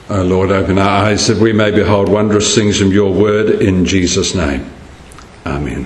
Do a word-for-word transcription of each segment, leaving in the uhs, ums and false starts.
O Lord, open our eyes that we may behold wondrous things from your word, in Jesus' name. Amen.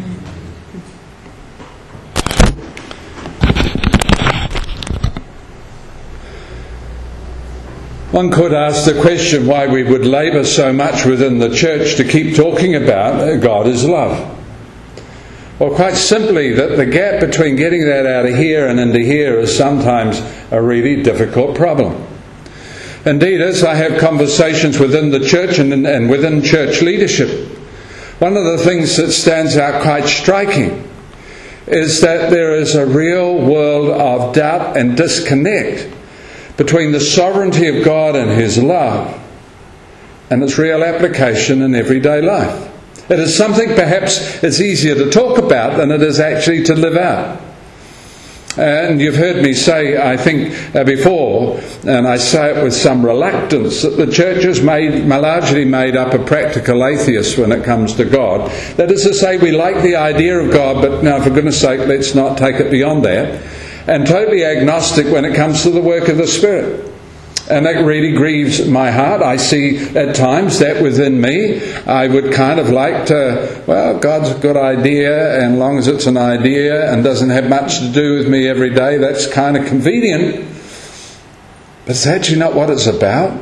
One could ask the question why we would labour so much within the church to keep talking about God is love. Well, quite simply, that the gap between getting that out of here and into here is sometimes a really difficult problem. Indeed, as I have conversations within the church and, and within church leadership, one of the things that stands out quite striking is that there is a real world of doubt and disconnect between the sovereignty of God and His love and its real application in everyday life. It is something perhaps it's easier to talk about than it is actually to live out. And you've heard me say, I think, uh, before, and I say it with some reluctance, that the church is made, largely made up of practical atheists when it comes to God. That is to say, we like the idea of God, but now, for goodness sake, let's not take it beyond that. And totally agnostic when it comes to the work of the Spirit. And that really grieves my heart. I see at times that within me, I would kind of like to, well, God's a good idea, and as long as it's an idea and doesn't have much to do with me every day, that's kind of convenient. But it's actually not what it's about.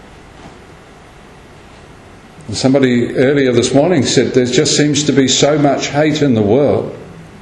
Somebody earlier this morning said there just seems to be so much hate in the world.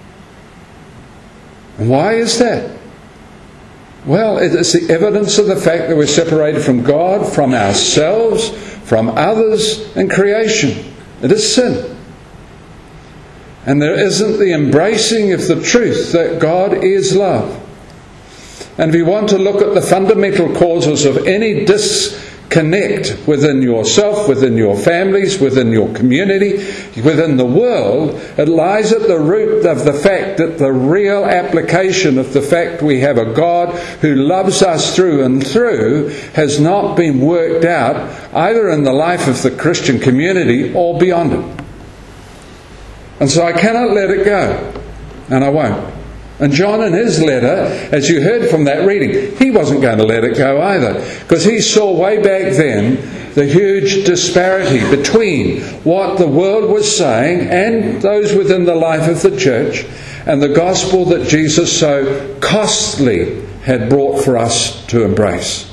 And why is that? Well, it is the evidence of the fact that we're separated from God, from ourselves, from others, and creation. It is sin. And there isn't the embracing of the truth that God is love. And if you want to look at the fundamental causes of any disconnect within yourself, within your families, within your community, within the world, it lies at the root of the fact that the real application of the fact we have a God who loves us through and through has not been worked out either in the life of the Christian community or beyond it. And so I cannot let it go, and I won't. And John, in his letter, as you heard from that reading, he wasn't going to let it go either, because he saw way back then the huge disparity between what the world was saying and those within the life of the church and the gospel that Jesus so costly had brought for us to embrace.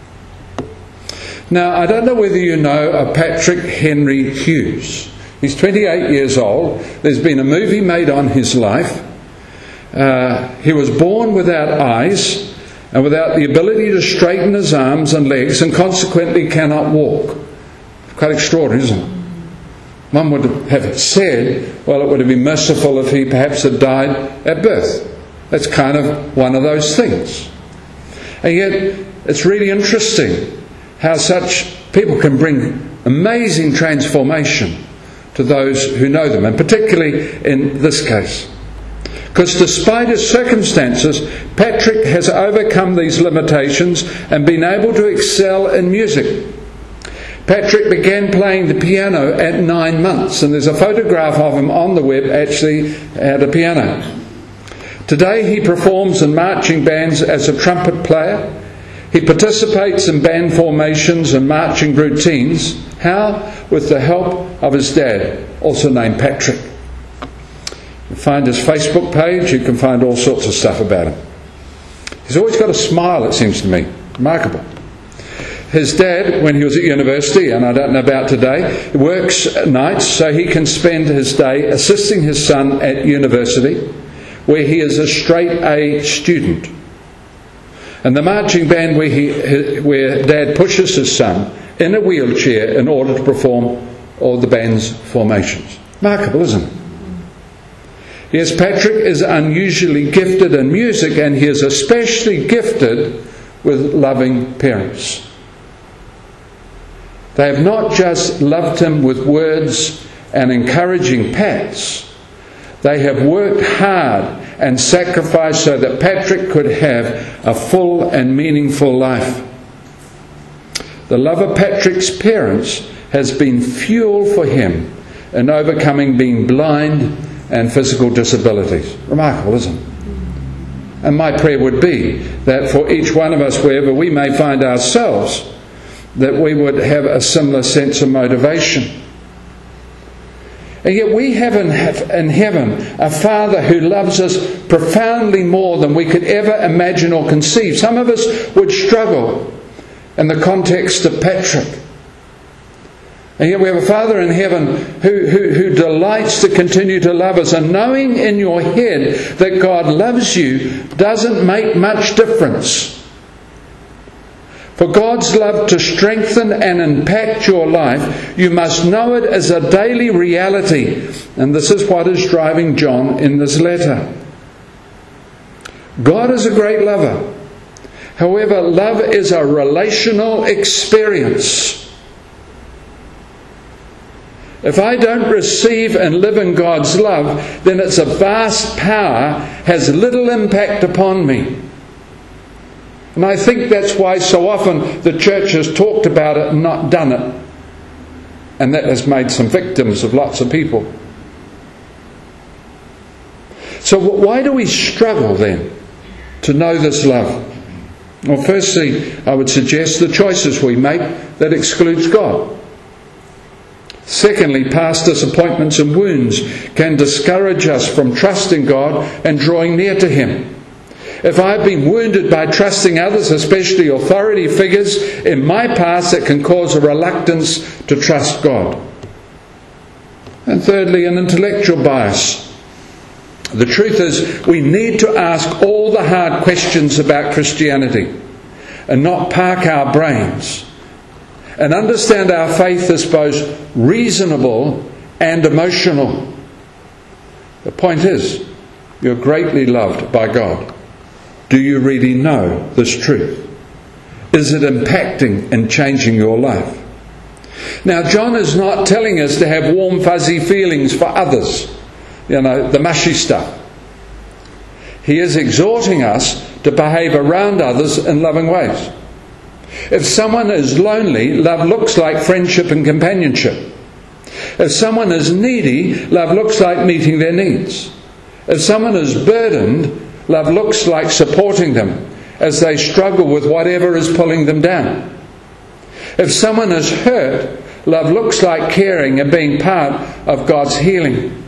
Now, I don't know whether you know of Patrick Henry Hughes. He's twenty-eight years old. There's been a movie made on his life. Uh, he was born without eyes and without the ability to straighten his arms and legs, and consequently cannot walk. Quite extraordinary, isn't it? One would have said, well, it would have been merciful if he perhaps had died at birth. That's kind of one of those things. And yet, it's really interesting how such people can bring amazing transformation to those who know them, and particularly in this case. Because despite his circumstances, Patrick has overcome these limitations and been able to excel in music. Patrick began playing the piano at nine months, and there's a photograph of him on the web actually at a piano. Today he performs in marching bands as a trumpet player. He participates in band formations and marching routines. How? With the help of his dad, also named Patrick. You find his Facebook page, you can find all sorts of stuff about him. He's always got a smile, it seems to me. Remarkable. His dad, when he was at university, and I don't know about today, works nights so he can spend his day assisting his son at university, where he is a straight A student. And the marching band where, he, where Dad pushes his son in a wheelchair in order to perform all the band's formations. Remarkable, isn't it? Yes, Patrick is unusually gifted in music, and he is especially gifted with loving parents. They have not just loved him with words and encouraging pats. They have worked hard and sacrificed so that Patrick could have a full and meaningful life. The love of Patrick's parents has been fuel for him in overcoming being blind and physical disabilities. Remarkable, isn't it? And my prayer would be that for each one of us, wherever we may find ourselves, that we would have a similar sense of motivation. And yet we have in, in heaven a Father who loves us profoundly more than we could ever imagine or conceive. Some of us would struggle in the context of Patrick. And yet we have a Father in heaven who, who, who delights to continue to love us. And knowing in your head that God loves you doesn't make much difference. For God's love to strengthen and impact your life, you must know it as a daily reality. And this is what is driving John in this letter. God is a great lover. However, love is a relational experience. If I don't receive and live in God's love, then its vast power has little impact upon me. And I think that's why so often the church has talked about it and not done it. And that has made some victims of lots of people. So why do we struggle then to know this love? Well, firstly, I would suggest the choices we make that excludes God. Secondly, past disappointments and wounds can discourage us from trusting God and drawing near to Him. If I've been wounded by trusting others, especially authority figures in my past, it can cause a reluctance to trust God. And thirdly, an intellectual bias. The truth is, we need to ask all the hard questions about Christianity and not park our brains and understand our faith as both reasonable and emotional. The point is, you're greatly loved by God. Do you really know this truth? Is it impacting and changing your life? Now, John is not telling us to have warm, fuzzy feelings for others. You know, the mushy stuff. He is exhorting us to behave around others in loving ways. If someone is lonely, love looks like friendship and companionship. If someone is needy, love looks like meeting their needs. If someone is burdened, love looks like supporting them as they struggle with whatever is pulling them down. If someone is hurt, love looks like caring and being part of God's healing.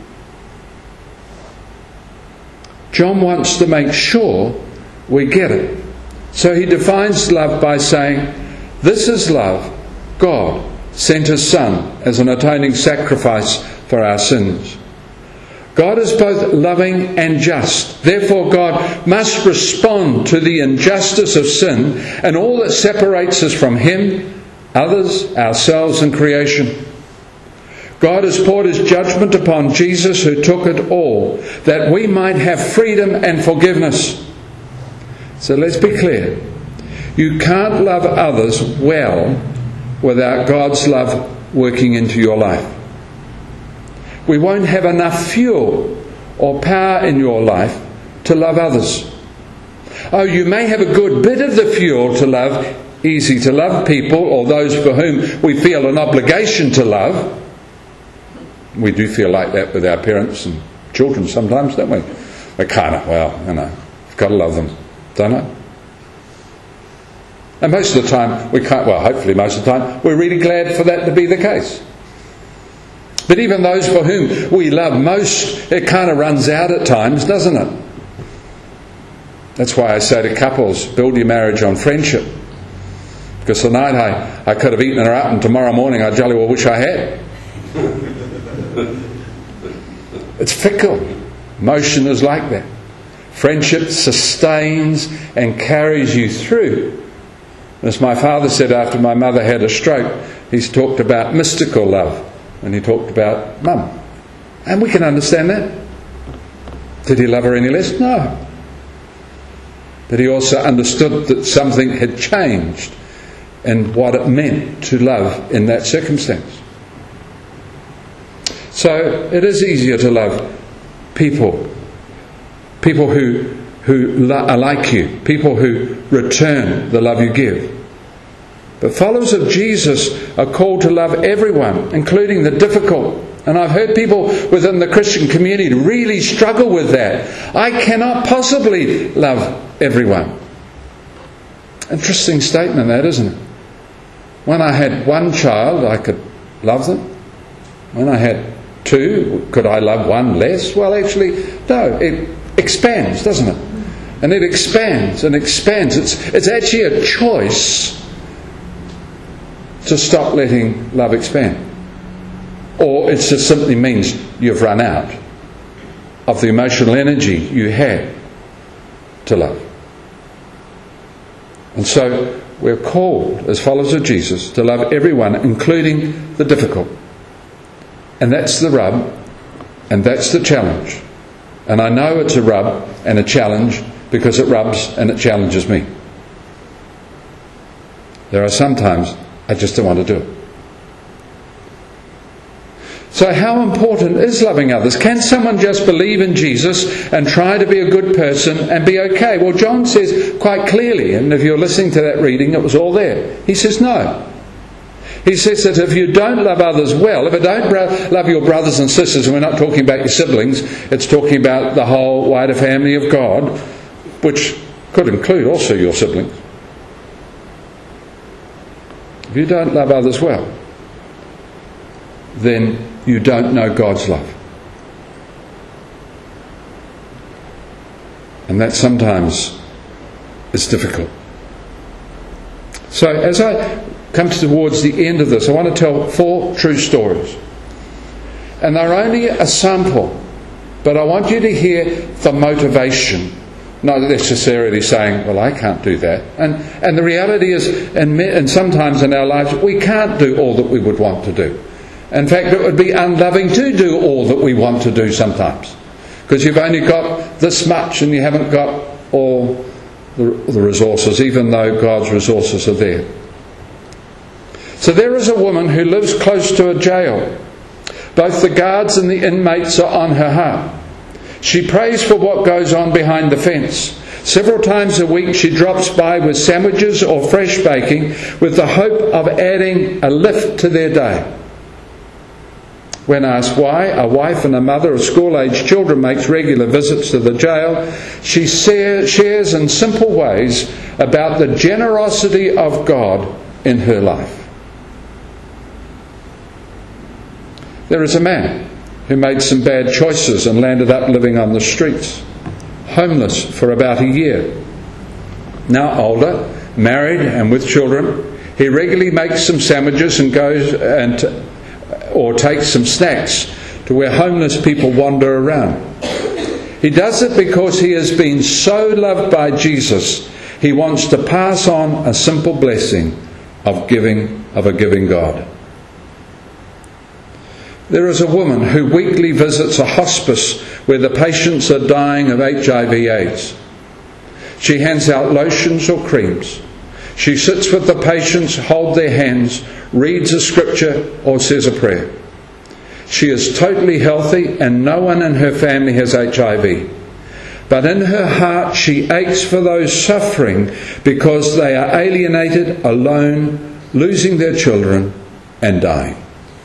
John wants to make sure we get it. So he defines love by saying, this is love. God sent His Son as an atoning sacrifice for our sins. God is both loving and just. Therefore, God must respond to the injustice of sin and all that separates us from Him, others, ourselves and creation. God has poured His judgment upon Jesus, who took it all, that we might have freedom and forgiveness. So let's be clear. You can't love others well without God's love working into your life. We won't have enough fuel or power in your life to love others. Oh, you may have a good bit of the fuel to love, easy to love people or those for whom we feel an obligation to love. We do feel like that with our parents and children sometimes, don't we? We kind of, well, you know, we've got to love them, don't I? And most of the time, we can't, well, hopefully most of the time, we're really glad for that to be the case. But even those for whom we love most, it kind of runs out at times, doesn't it? That's why I say to couples, build your marriage on friendship. Because tonight I, I could have eaten her up and tomorrow morning I jolly well wish I had. It's fickle. Emotion is like that. Friendship sustains and carries you through. As my father said after my mother had a stroke, he's talked about mystical love. And he talked about Mum. And we can understand that. Did he love her any less? No. But he also understood that something had changed and what it meant to love in that circumstance. So it is easier to love people. People who, who are like you. People who return the love you give. But followers of Jesus are called to love everyone, including the difficult. And I've heard people within the Christian community really struggle with that. I cannot possibly love everyone. Interesting statement that, isn't it? When I had one child, I could love them. When I had two, could I love one less? Well, actually, no. It expands, doesn't it? And it expands and expands. It's, it's actually a choice to stop letting love expand. Or it just simply means you've run out of the emotional energy you had to love. And so we're called, as followers of Jesus, to love everyone, including the difficult. And that's the rub, and that's the challenge. And I know it's a rub and a challenge because it rubs and it challenges me. There are some times I just don't want to do it. So how important is loving others? Can someone just believe in Jesus and try to be a good person and be okay? Well, John says quite clearly, and if you're listening to that reading, it was all there. He says no. He says that if you don't love others well, if you don't bro- love your brothers and sisters, and we're not talking about your siblings, it's talking about the whole wider family of God, which could include also your siblings. If you don't love others well, then you don't know God's love. And that sometimes is difficult. So as I come towards the end of this, I want to tell four true stories. And they're only a sample, but I want you to hear the motivation, not necessarily saying, well, I can't do that. And and the reality is, and, and sometimes in our lives, we can't do all that we would want to do. In fact, it would be unloving to do all that we want to do sometimes, because you've only got this much and you haven't got all the, the resources, even though God's resources are there. So there is a woman who lives close to a jail. Both the guards and the inmates are on her heart. She prays for what goes on behind the fence. Several times a week she drops by with sandwiches or fresh baking with the hope of adding a lift to their day. When asked why a wife and a mother of school-aged children makes regular visits to the jail, she shares in simple ways about the generosity of God in her life. There is a man who made some bad choices and landed up living on the streets, homeless for about a year. Now older, married and with children, he regularly makes some sandwiches and goes and or takes some snacks to where homeless people wander around. He does it because he has been so loved by Jesus, he wants to pass on a simple blessing of giving of a giving God. There is a woman who weekly visits a hospice where the patients are dying of H I V AIDS. She hands out lotions or creams. She sits with the patients, holds their hands, reads a scripture or says a prayer. She is totally healthy and no one in her family has H I V. But in her heart she aches for those suffering because they are alienated, alone, losing their children and dying.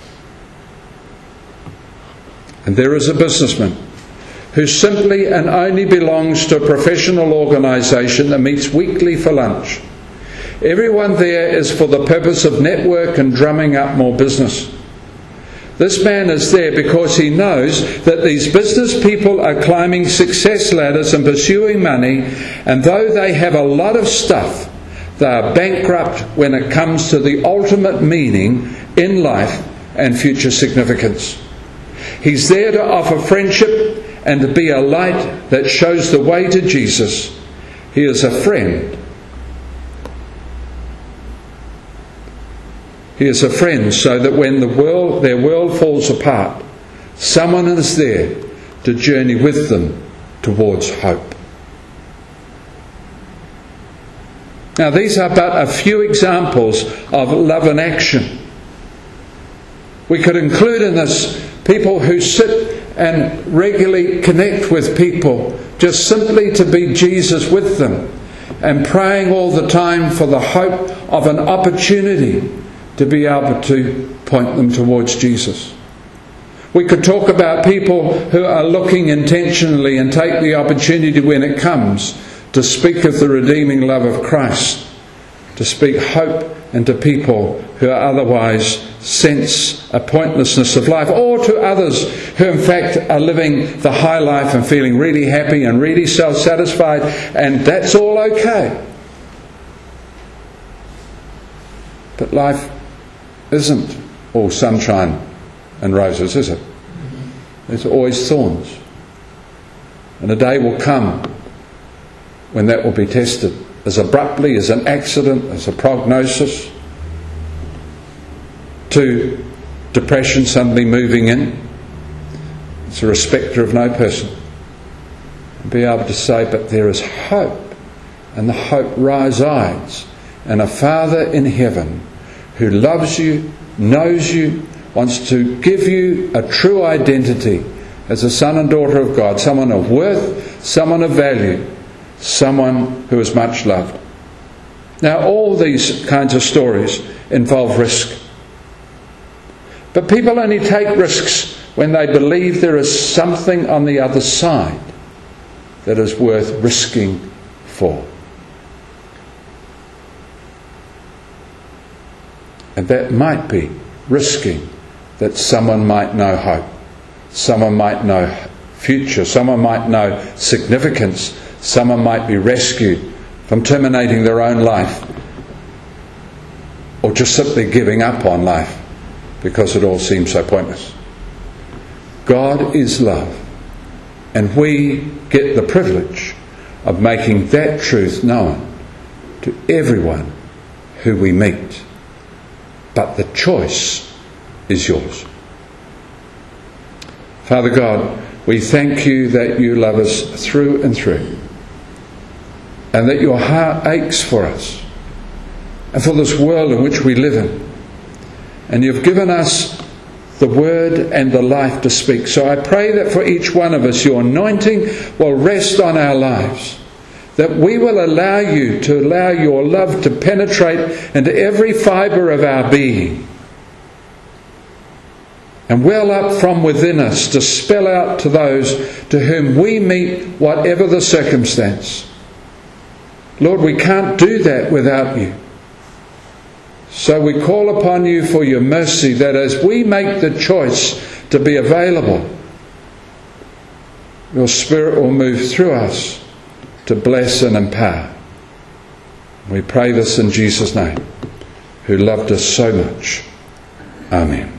And there is a businessman who simply and only belongs to a professional organisation that meets weekly for lunch. Everyone there is for the purpose of network and drumming up more business. This man is there because he knows that these business people are climbing success ladders and pursuing money, and though they have a lot of stuff, they are bankrupt when it comes to the ultimate meaning in life and future significance. He's there to offer friendship and to be a light that shows the way to Jesus. He is a friend. He is a friend so that when the world, their world falls apart, someone is there to journey with them towards hope. Now, these are but a few examples of love in action. We could include in this people who sit and regularly connect with people just simply to be Jesus with them, and praying all the time for the hope of an opportunity to be able to point them towards Jesus. We could talk about people who are looking intentionally and take the opportunity when it comes to speak of the redeeming love of Christ, to speak hope into people who otherwise sense a pointlessness of life, or to others who in fact are living the high life and feeling really happy and really self-satisfied, and that's all okay. But life isn't all sunshine and roses, is it? There's always thorns. And a day will come when that will be tested as abruptly as an accident, as a prognosis, to depression suddenly moving in. It's a respecter of no person. And be able to say, but there is hope, and the hope resides in a Father in heaven who loves you, knows you, wants to give you a true identity as a son and daughter of God, someone of worth, someone of value, someone who is much loved. Now, all these kinds of stories involve risk. But people only take risks when they believe there is something on the other side that is worth risking for. And that might be risking that someone might know hope, someone might know future, someone might know significance, someone might be rescued from terminating their own life, or just simply giving up on life because it all seems so pointless. God is love, and we get the privilege of making that truth known to everyone who we meet. But the choice is yours. Father God, we thank you that you love us through and through, and that your heart aches for us and for this world in which we live in. And you've given us the word and the life to speak. So I pray that for each one of us, your anointing will rest on our lives, that we will allow you to allow your love to penetrate into every fibre of our being and well up from within us to spell out to those to whom we meet, whatever the circumstance. Lord, we can't do that without you. So we call upon you for your mercy, that as we make the choice to be available, your Spirit will move through us to bless and empower. We pray this in Jesus' name, who loved us so much. Amen.